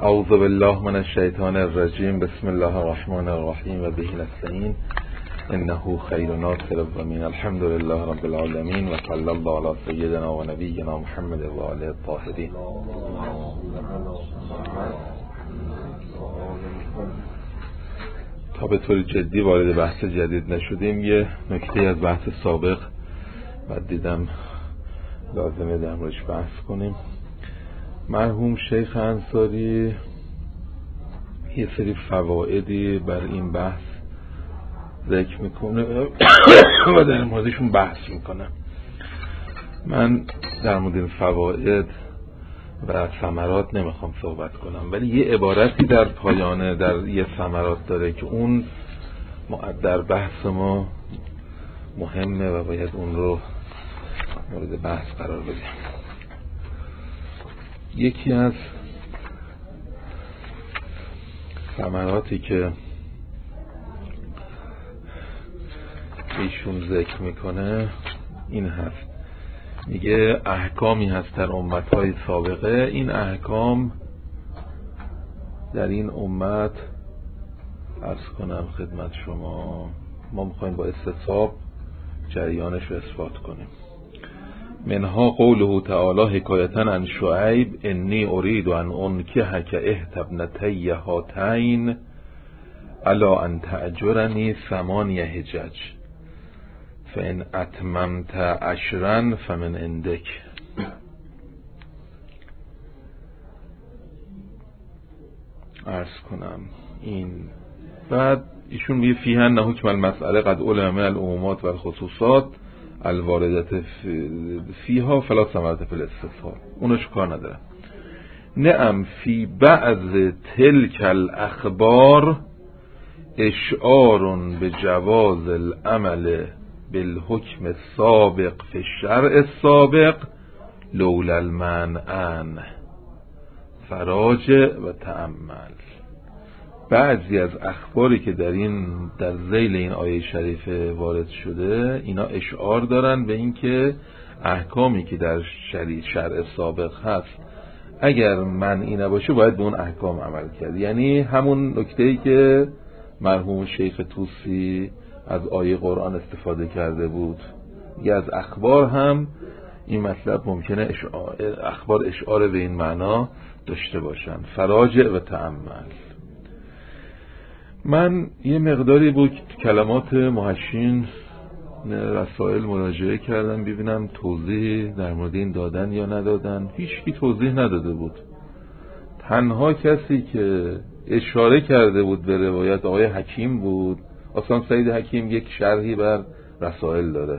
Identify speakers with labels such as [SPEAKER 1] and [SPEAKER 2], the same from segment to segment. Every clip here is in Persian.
[SPEAKER 1] اعوذ بالله من الشیطان الرجیم. بسم الله الرحمن الرحیم و به نستعین انه خیر ناصر و من الحمد لله رب العالمین و صلی الله علی سیدنا و نبینا محمد و آله الطاهرین. تا به طور جدی وارد بحث جدید نشدیم، یه نکته از بحث سابق بعد دیدم لازمه در موردش بحث کنیم. مرحوم شیخ انصاری یه سری فوائدی بر این بحث ذکر میکنه و در موردشون بحث میکنه. من در مورد این فواید و ثمرات نمیخوام صحبت کنم، ولی یه عبارتی در پایانه در یه ثمرات داره که اون در بحث ما مهمه و باید اون رو مورد بحث قرار بدیم. یکی از ثمراتی که ایشون ذکر میکنه این هست، میگه احکامی هست در امتهای سابقه، این احکام در این امت عرض کنم خدمت شما، ما میخوایم با استصحاب جریانش رو اثبات کنیم. منها قوله تعالی حکایتا عن شعیب انی ارید ان انکحک احدی ابنتی هاتین الی ان تأجرنی 8 حجج فان اتممت 10 فمن عندک. عرض کنم این بعد ایشون میگه فیهن حکم المسئله قد علم العمومات و الخصوصات الواردت فیها فلا ثمرة فی الاستصحاب. اونش کار نداره. نعم فی بعض تلک الاخبار اشعار به جواز العمل بالحکم السابق فی الشرع السابق لولا المنعن فراجع و تأمل. بعضی از اخباری که در ذیل این آیه شریفه وارد شده اینا اشعار دارن به این که احکامی که در شرع سابق هست اگر منعی نباشه باید به اون احکام عمل کرد. یعنی همون نکته‌ای که مرحوم شیخ طوسی از آیه قرآن استفاده کرده بود، یه از اخبار هم این مطلب ممکنه اخبار اشعار به این معنا داشته باشن. فراجع و تأمل. من یه مقداری بود کلمات محشین رسائل مراجعه کردم ببینم توضیح در مورد این دادن یا ندادن. هیچکی توضیح نداده بود. تنها کسی که اشاره کرده بود به روایت آقای حکیم بود. اصلا سید حکیم یک شرحی بر رسائل داره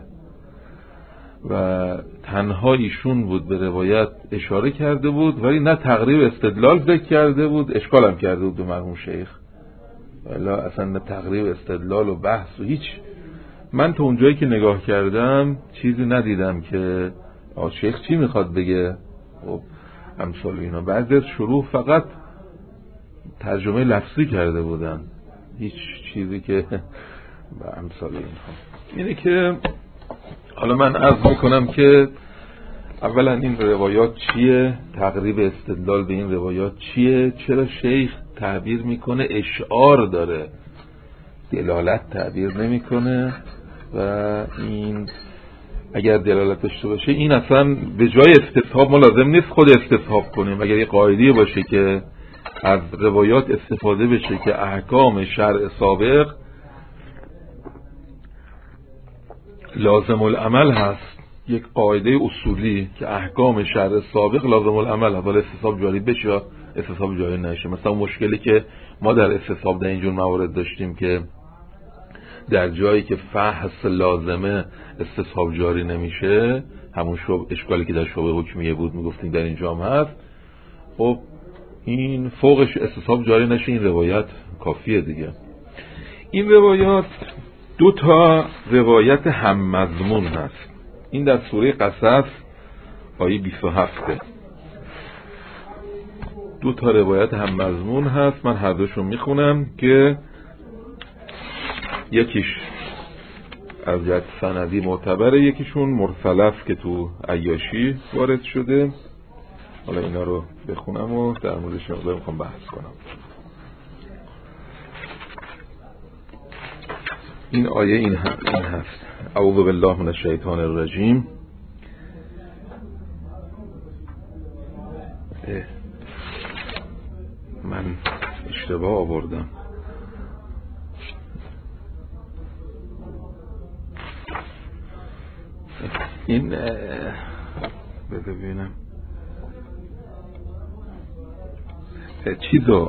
[SPEAKER 1] و تنها ایشون بود به روایت اشاره کرده بود، ولی نه تقریب استدلال ذکر کرده بود، اشکال هم کرده بود به مرحوم شیخ، ولی اصلا نه تقریب استدلال و بحث و هیچ. من تو اونجایی که نگاه کردم چیزی ندیدم که شیخ چی میخواد بگه خب امثال اینا. بعضی از شروح فقط ترجمه لفظی کرده بودن، هیچ چیزی که به امثال اینها. اینه که حالا من عرض میکنم که اولا این روایات چیه، تقریب استدلال به این روایات چیه، چرا شیخ تعبیر میکنه اشعار داره دلالت تعبیر نمیکنه و این اگر دلالت داشته باشه این اصلا به جای استصحاب ما لازم نیست خود استصحاب کنیم. اگر یه قاعده باشه که از روایات استفاده بشه که احکام شرع سابق لازم العمل هست، یک قاعده اصولی که احکام شرع سابق لازم العمل هست، ولی استصحاب جاری بشه یا استصحاب جاری نشه. مثلا مشکلی که ما در استصحاب در اینجور موارد داشتیم که در جایی که فحص لازمه استصحاب جاری نمیشه، همون اشکالی که در شعبه حکمیه بود میگفتیم در اینجا هم هست. خب این فوقش استصحاب جاری نشه، این روایت کافیه دیگه. این روایات 2 روایت هم مضمون هست. این در سوره قصص آیه 27 2 روایت هم مضمون هست. من هر دوشون میخونم که یکیش از جهت سندی معتبره، یکیشون مرسل است که تو عیاشی وارد شده. حالا اینا رو بخونم و در موردش میخوام بحث کنم. این آیه این هست: اعوذ بالله من الشیطان الرجیم. من اشتباه آوردم. این ببینم چیزو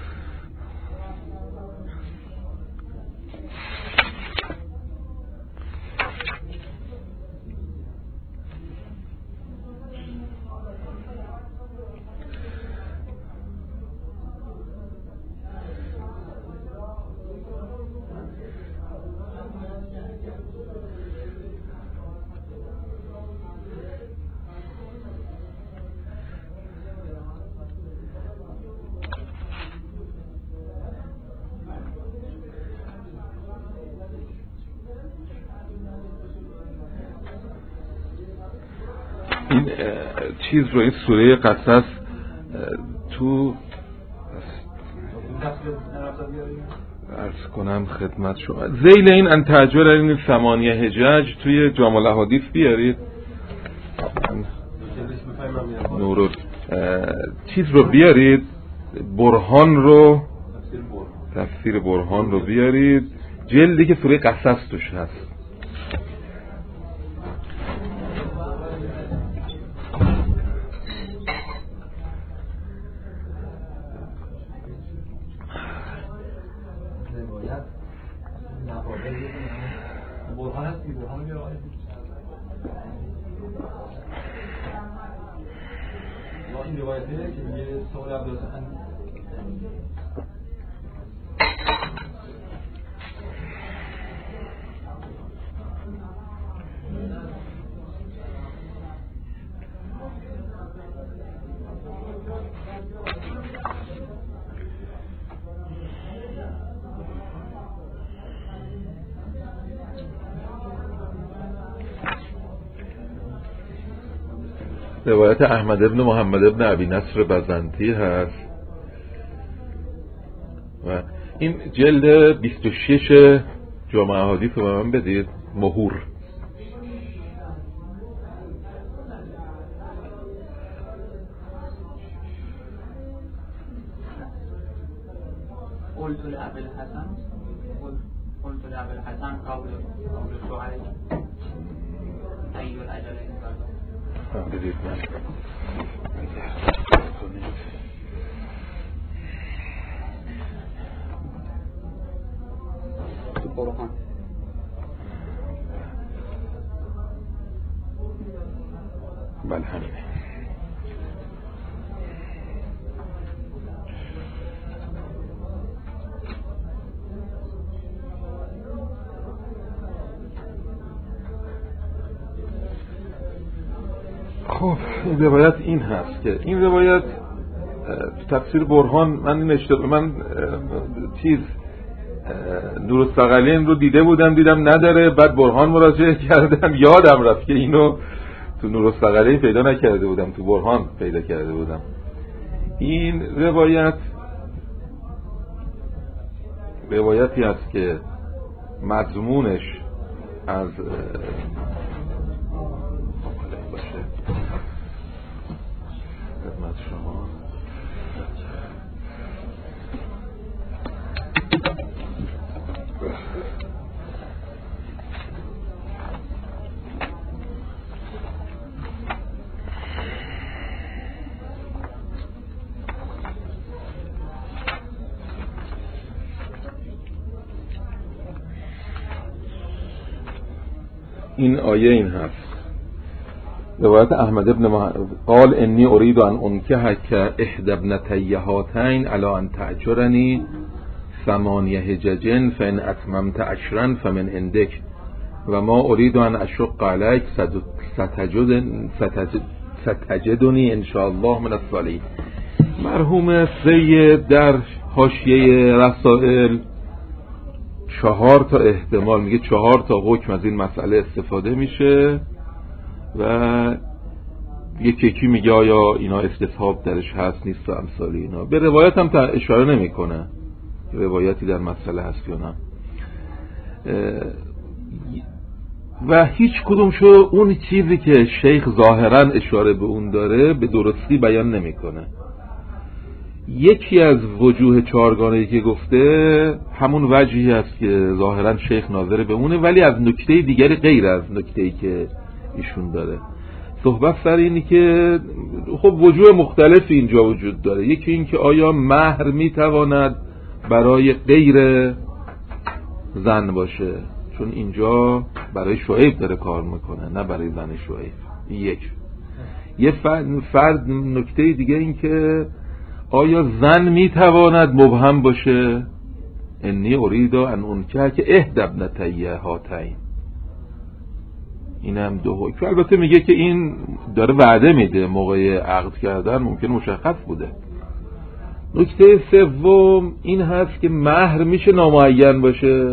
[SPEAKER 1] این چیز رو، این سوره قصص تو عرض کنم خدمت شما، ذیل این انتجر این 8 حجج توی جامع الاحادیث بیارید. نور چیز رو بیارید، برهان رو، تفسیر برهان رو بیارید، جلدی که سوره قصص توش هست. روایت احمد ابن محمد ابن ابی نصر بزنطی هست و این جلد 26 جامع احادیث رو به من بدید، مهور.
[SPEAKER 2] قلت لأبي الحسن قول شعيب أي الأجلين
[SPEAKER 1] بدید من
[SPEAKER 2] برهان.
[SPEAKER 1] بله همینه. خب این روایت این هست که این روایت تفسیر برهان، من چیز نورالثقلین رو دیده بودم، دیدم نداره، بعد برهان مراجعه کردم، یادم رفت که اینو تو نورالثقلین پیدا نکرده بودم، تو برهان پیدا کرده بودم. این روایتی هست که مضمونش از خدمت شما این آیه این هست. روایت احمد ابن قال انی اريد ان انکحک احدى ابنتی هاتین علی ان تأجرنی 8 حجج فان اتممت 10 فمن عندک و ما اريد ان اشق علیک ستجدنی ان شاء الله من الصالحین. مرحوم سید در حاشیه رسائل 4 تا احتمال میگه، 4 تا حکم از این مسئله استفاده میشه و یکی میگه آیا اینا استصحاب درش هست نیست و امثال اینا. به روایت هم اشاره نمیکنه روایتی در مسئله هست یا نه، و هیچ کدوم شو اون چیزی که شیخ ظاهرا اشاره به اون داره به درستی بیان نمیکنه. یکی از وجوه چهارگانه‌ای که گفته همون وجهی است که ظاهرا شیخ ناظر به اونه، ولی از نکته دیگری غیر از نکته‌ای که ایشون داره. صحبت سر اینی که خب وجوه مختلفی اینجا وجود داره. یکی این که آیا مهر میتواند برای غیر زن باشه، چون اینجا برای شعیب داره کار میکنه نه برای زن شعیب. یه فرد نکته دیگه این که آیا زن میتواند مبهم باشه، انی ارید ان انکح که احدی ابنتی هاتین. این هم دو حکم. البته میگه که این داره وعده میده، موقع عقد کردن ممکن مشخص بوده. نکته سوم این هست که مهر میشه نامعین باشه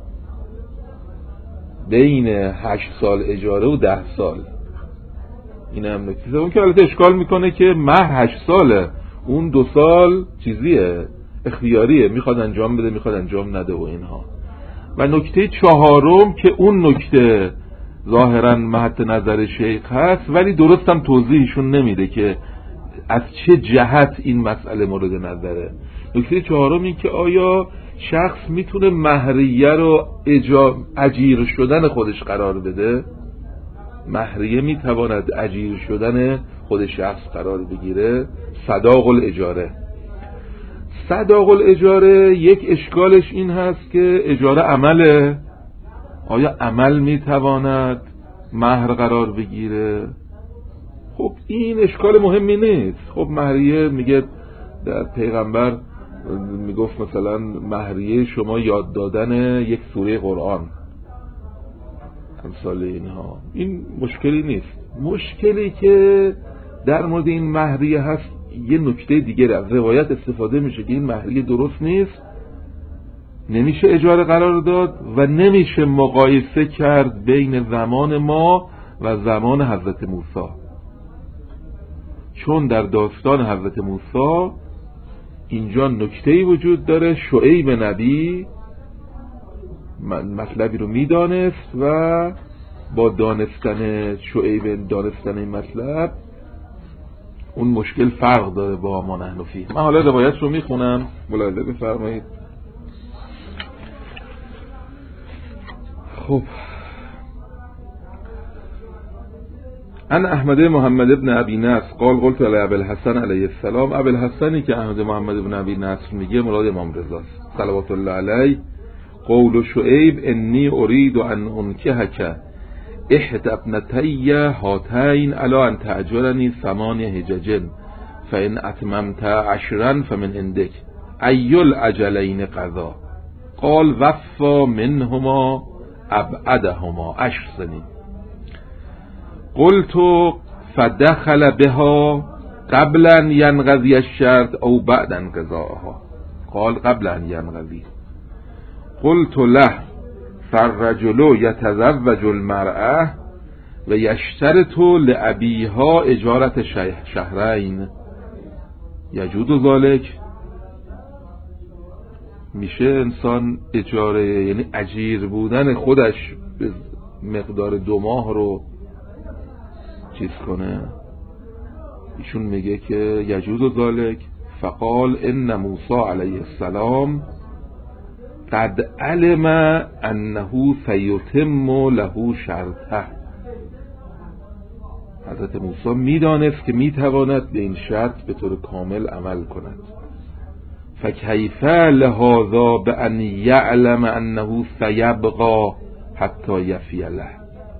[SPEAKER 1] بین 8 سال اجاره و 10 سال. این هم نکته سوم که البته اشکال میکنه که مهر 8 ساله، اون 2 سال چیزیه، اختیاریه، میخواد انجام بده میخواد انجام نده و اینها. و نکته چهارم که اون نکته ظاهرا مد نظر شیخ هست ولی درست هم توضیحشون نمیده که از چه جهت این مسئله مورد نظره. نکته چهارم این که آیا شخص میتونه مهریه رو اجیر شدن خودش قرار بده؟ مهریه میتواند اجیر شدن خود شخص قرار بگیره؟ صداق الاجاره. صداق الاجاره یک اشکالش این هست که اجاره عمله، آیا عمل میتواند مهر قرار بگیره؟ خب این اشکال مهمی نیست. خب مهریه میگه در پیغمبر میگفت مثلا مهریه شما یاد دادن یک سوره قرآن، امثال اینها، این مشکلی نیست. مشکلی که در مورد این مهریه هست یه نکته دیگه از روایت استفاده میشه که این مهریه درست نیست، نمیشه اجاره قرار داد و نمیشه مقایسه کرد بین زمان ما و زمان حضرت موسی، چون در داستان حضرت موسی اینجا نکته‌ای وجود داره. شعیب نبی مطلبی رو میدانست و با دانستن شعیب دانستن این مطلب اون مشکل فرق داره با ما نحن فیه. من حالا روایت رو میخونم، ملاحظه بفرمایید. خب ان احمد محمد ابن ابی نصر قال قلت علی ابی الحسن علیه السلام. ابی الحسنی که احمد محمد ابن ابی نصر میگه مراد امام رضا صلوات الله علیه. قول شعیب انی ارید ان انکحک احدی ابنتی هاتین علی ان تأجرنی 8 حجج فان اتممت 10 فمن عندک ای الاجلین قضا. قال وفا منهما ابعدهما 10 سنین. قلت فدخل بها قبل ان ينقضي الشرط او بعد انقضائها. قال قبل ان ينقضي. قلت له فالرجل يتزوج المرأة و يشترط لأبيها اجارة 2 شهرين يجوز ذلك. میشه انسان اجاره یعنی اجیر بودن خودش به مقدار 2 ماه رو چیز کنه؟ ایشون میگه که یجوز ذلك. فقال ان موسی علیه السلام قد علم انه سیتم له شرطه. حضرت موسی میدانست که میتواند به این شرط به طور کامل عمل کند. فکیف لهذا بان یعلم انه سیبقى حتی یفی له.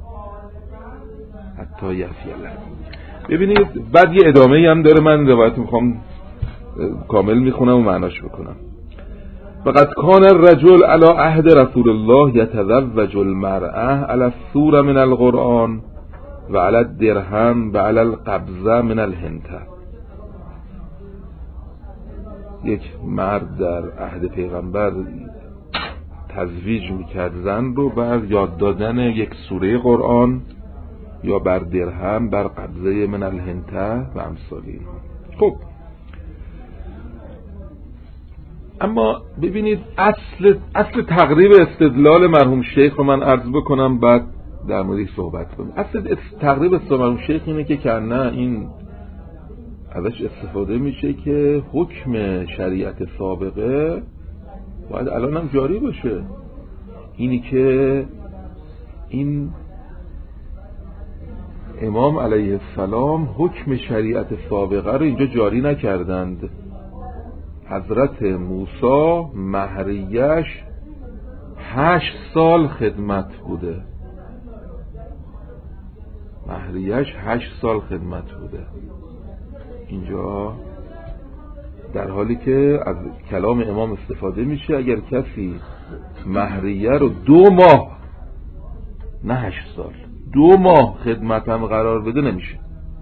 [SPEAKER 1] ببینید بعد یه ادامه هم داره، من روایت میخوام کامل میخونم و معناش بکنم. فقد کان الرجل علی عهد رسول الله یتزوج المرأة علی السور من القرآن و علی الدرهم و علی القبضه من الهنته. یک مرد در عهد پیغمبر تزویج میکرد زن رو بر یاد دادن یک سوره قرآن یا بر درهم بر قبضه من الهنته و امثال اینها. خب اما ببینید اصل تقریب استدلال مرحوم شیخ رو من عرض بکنم، بعد در موردش صحبت کنیم. اصل تقریب استدلال مرحوم شیخ اینه که نه این ازش استفاده میشه که حکم شریعت سابقه باید الان هم جاری باشه. اینی که این امام علیه السلام حکم شریعت سابقه رو اینجا جاری نکردند. حضرت موسی مهریش 8 سال خدمت بوده، مهریش 8 سال خدمت بوده اینجا، در حالی که از کلام امام استفاده میشه اگر کسی مهریه رو 2 ماه نه 8 سال 2 ماه خدمت هم قرار بده نمیشه.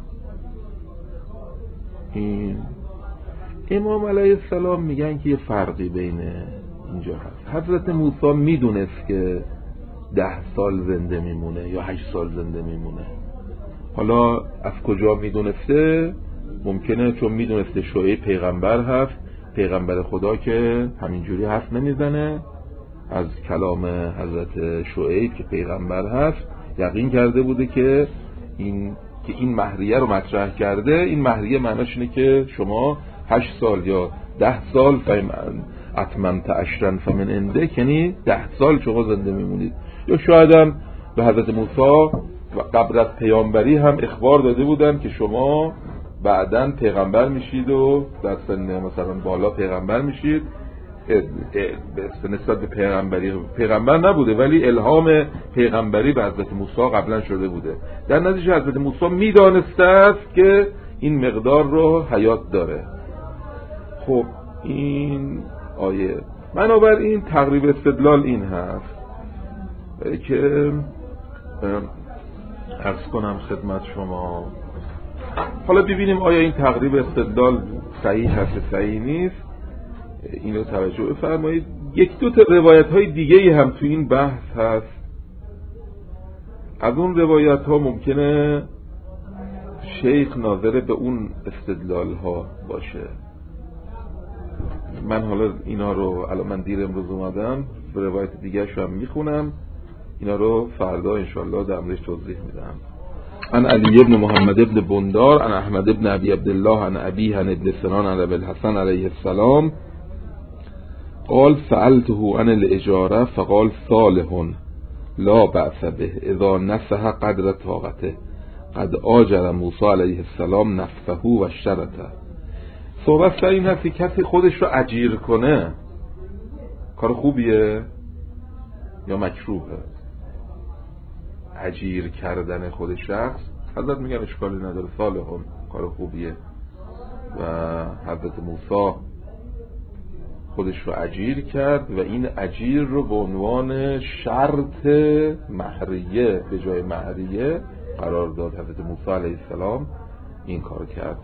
[SPEAKER 1] این امام علیه السلام میگن که یه فرقی بین اینجا هست. حضرت موسی میدونست که 10 سال زنده میمونه یا 8 سال زنده میمونه. حالا از کجا میدونسته؟ ممکنه چون میدونسته شعیب پیغمبر هست، پیغمبر خدا که همینجوری حرف نمیزنه، از کلام حضرت شعیب که پیغمبر هست یقین کرده بوده که این مهریه رو مطرح کرده. این مهریه معناش اینه که شما 8 سال یا 10 سال اتممت عشرا فمن عندک، یعنی 10 سال شما زنده میمونید. یا شاید هم به حضرت موسی قبل از پیامبری هم اخبار داده بودن که شما بعداً پیغمبر میشید و در سن مثلا بالا پیغمبر میشید. نسبت به پیغمبر نبوده ولی الهام پیغمبری به حضرت موسی قبلا شده بوده. در نتیجه حضرت موسی میدانسته است که این مقدار رو حیات داره. خب این آیه بنابراین تقریب استدلال این هست که عرض کنم خدمت شما. حالا ببینیم آیا این تقریب استدلال صحیح هست صحیح نیست. اینو توجه بفرمایید. 1-2 تا روایت های دیگه هم تو این بحث هست. از اون روایت ها ممکنه شیخ ناظر به اون استدلال ها باشه. من حالا اینا رو الان من دیر امروز اومدم روایت دیگه شو هم میخونم، اینا رو فردا انشالله در موردش توضیح میدم. عن علی ابن محمد ابن بندار عن احمد ابن ابی عبدالله عن ابیه عن ابن سنان عن ابی الحسن علیه السلام قال سألته عن الاجاره فقال صالح لا بأس به اذا نصح قدر طاقته قد آجر موسی علیه السلام نفسه و اشترته. صحبت سر این هست که کسی خودش رو اجیر کنه کار خوبیه یا مکروهه؟ اجیر کردن خود شخص حضرت میگن اشکالی نداره، صالحون کار خوبیه. و حضرت موسی خودش رو اجیر کرد و این اجیر رو به عنوان شرط مهریه به جای مهریه قرار داد. حضرت موسی علیه السلام این کار کرد.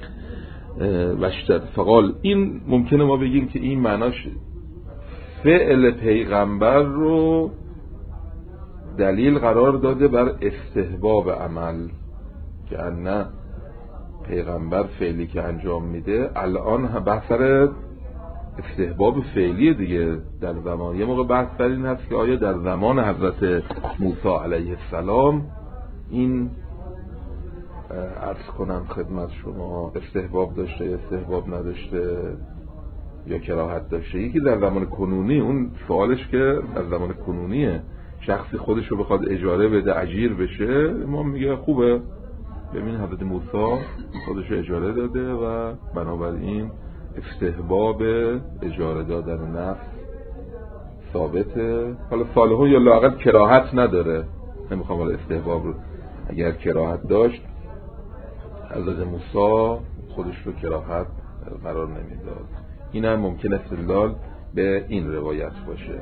[SPEAKER 1] وشتر فقال، این ممکنه ما بگیم که این معناش فعل پیغمبر رو دلیل قرار داده بر استحباب عمل، که نه پیغمبر فعلی که انجام میده الان بحث استحباب فعلی دیگه در زمان. یه موقع بحث بر این هست که آیا در زمان حضرت موسی علیه السلام این عرض کنم خدمت شما استحباب داشته یا استحباب نداشته یا کراهت داشته. یکی در زمان کنونی، اون سوالش که در زمان کنونیه، شخصی خودش رو بخواد اجاره بده اجیر بشه، ما میگه خوبه. ببین حضرت موسی خودش رو اجاره داده و بنابراین استحباب اجاره دادن نفس ثابته. حالا صالحون یا لااقل کراهت نداره، نمیخوام حالا استحباب رو، اگر کراهت داشت حضرت موسی خودش رو کراهت قرار نمیداد. این هم ممکن استدلال به این روایت باشه.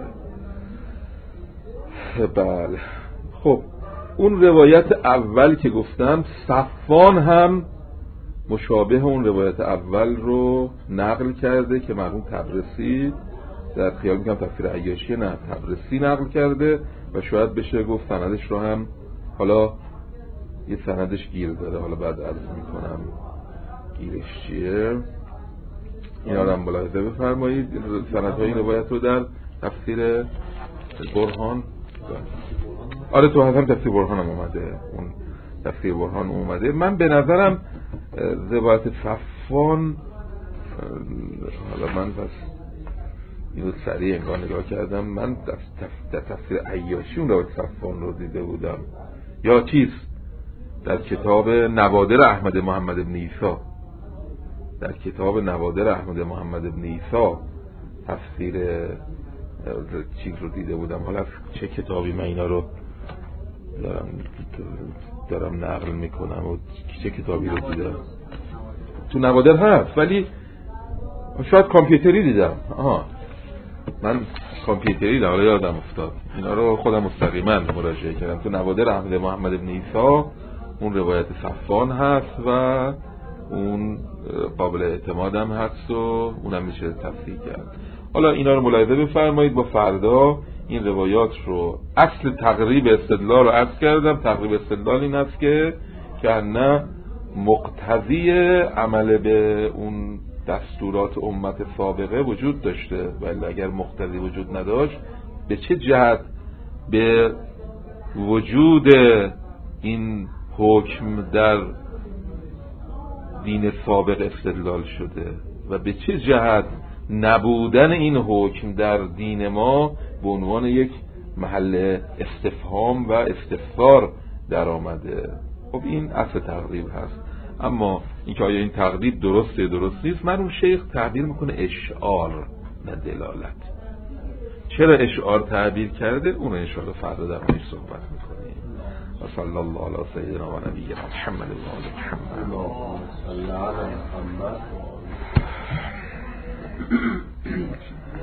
[SPEAKER 1] بله خب اون روایت اول که گفتم صفوان هم مشابه اون روایت اول رو نقل کرده که مرحوم تبرسی در خیال میکنم تفسیر عیاشی نه تبرسی نقل کرده و شاید بشه گفت سندش رو هم حالا یه سندش گیر داره، حالا بعد عرض میکنم گیرش چیه. اینا رو هم ملاحظه بفرمایید. سندهای این روایت رو در تفسیر برهان، آره تو هم تفسیر برهان هم اومده، اون تفسیر برهان اومده. من به نظرم روایت صفوان، حالا من بس اینو سریع انگار نگاه کردم، من در تفسیر عیاشی اون روایت صفوان رو دیده بودم، یا چیز در کتاب نوادر احمد محمد بن عیسی، در کتاب نوادر احمد محمد بن عیسی تفسیر چیز رو دیده بودم. حالا از چه کتابی من اینا رو دارم نقل میکنم و چه کتابی رو دیدم، تو نوادر هست ولی شاید کامپیوتری دیدم. من کامپیوتری دیدم، حالا یادم افتاد اینا رو خودم مستقیما مراجعه کردم. تو نوادر احمد محمد بن عیسی اون روایت صفوان هست و اون قابل اعتماد هم هست و اونم میشه تصحیح کرد. حالا اینا رو ملاحظه بفرمایید. با فردا این روایات رو، اصل تقریب استدلال رو عرض کردم. تقریب استدلال این است که نه مقتضی عمل به اون دستورات امت سابقه وجود داشته، ولی اگر مقتضی وجود نداشت به چه جهت به وجود این حکم در دین سابق استدلال شده و به چه جهت نبودن این حکم در دین ما به عنوان یک محل استفهام و استفسار در آمده. خب این اصل تقریب هست. اما اینکه آیا این تقریب درسته درست نیست، من اون شیخ تعبیر میکنه اشعار نه دلالت. چرا اشعار تعبیر کرده اون رو انشاءالله فردا در موردش صحبت میکنیم. و صلی الله علی سیدنا و نبینا محمد و آل محمد.
[SPEAKER 3] اللهم صل علی محمد.